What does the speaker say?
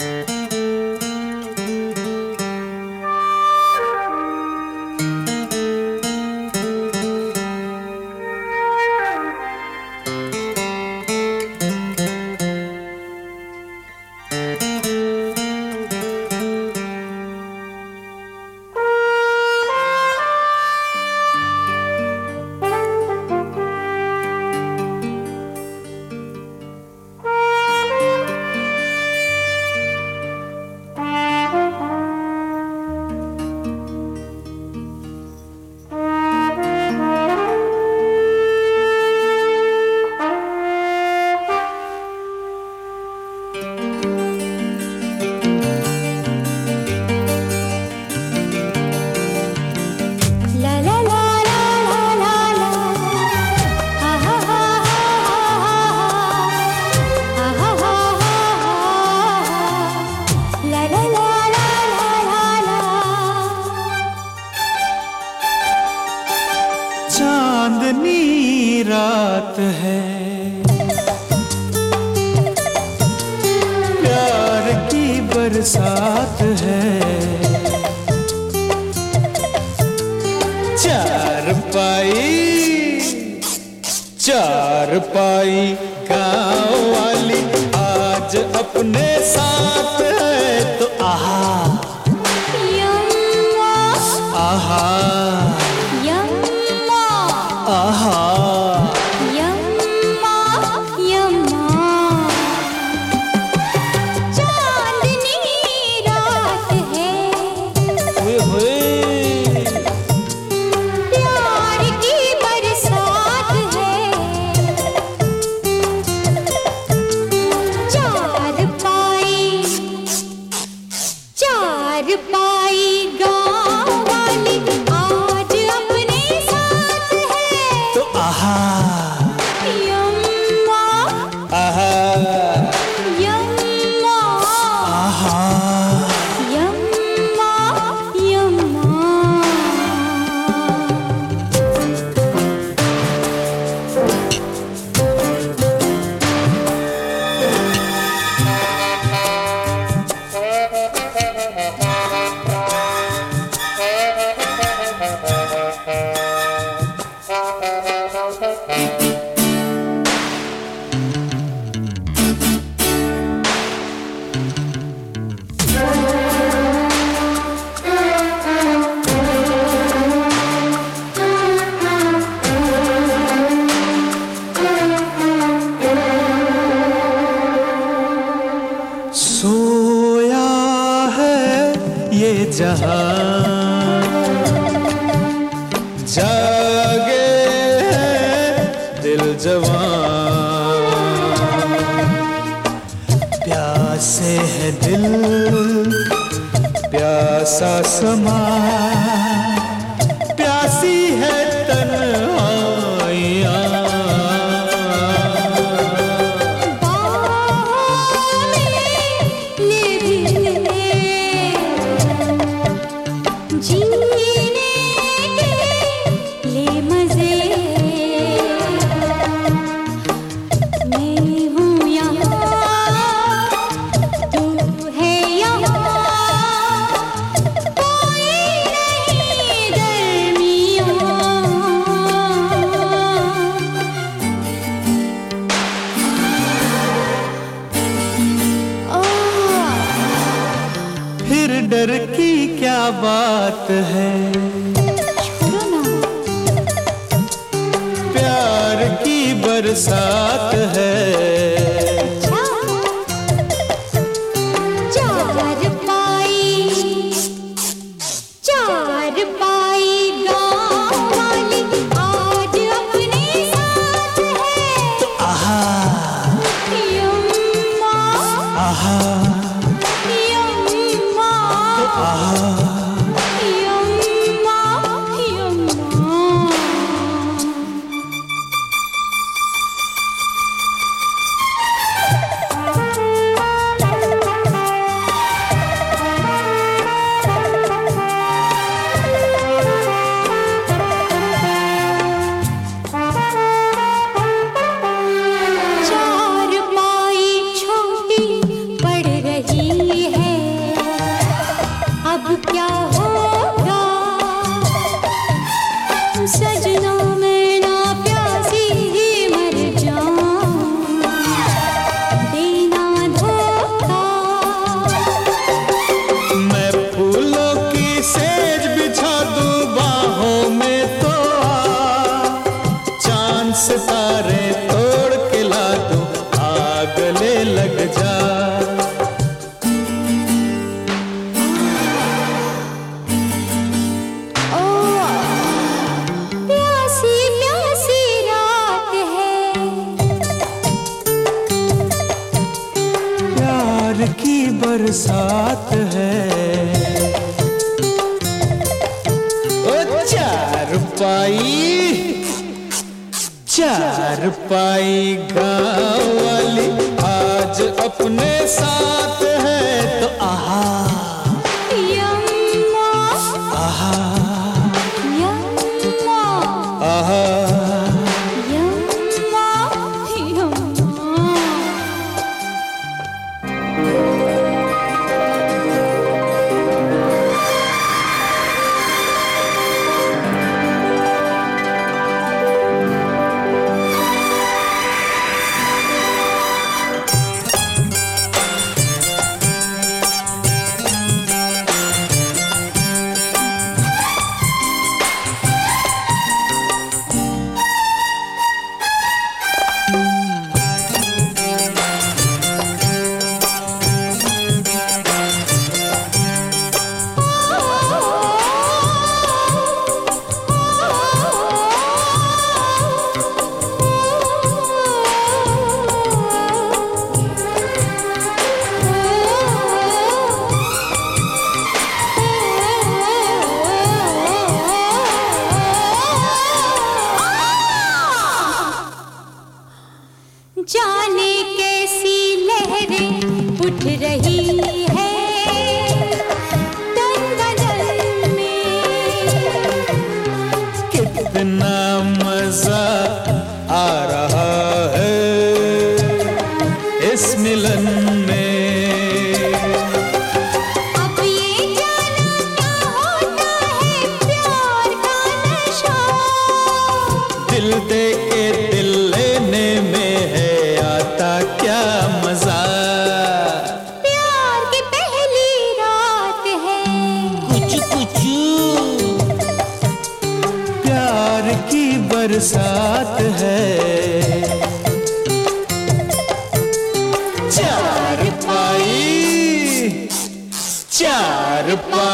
चांदनी रात है, प्यार की बरसात है, चार पाई गाँव वाली आज अपने साथ है। तो आहा आहा आहा सोया है ये जहां, जागे है दिल जवां, प्यासे है दिल प्यासा समा, प्यासी है तन्हाइयां। फिर डर की क्या बात है, प्यार की बरसात है। चार पाई गाँव वाली आज अपने साथ है। तो आहा आहा चार पाई छोटी पड़ रही प्यार की बरसात है। ओ चारपाई गाँव वाली आज अपने साथ है तो आहा यम्मा आहा यम्मा आहा। यम्मा यम्मा। जाने कैसी लहरें उठ रही है तन बदन में। कितना मजा आ रहा है इस मिलन में। अब ये जाना क्या होता है प्यार का नशा। दिल दे के दिल लेने में है आता क्या मजा। प्यार की पहली रात है कुछ कुछ प्यार की बरसात है। चारपाई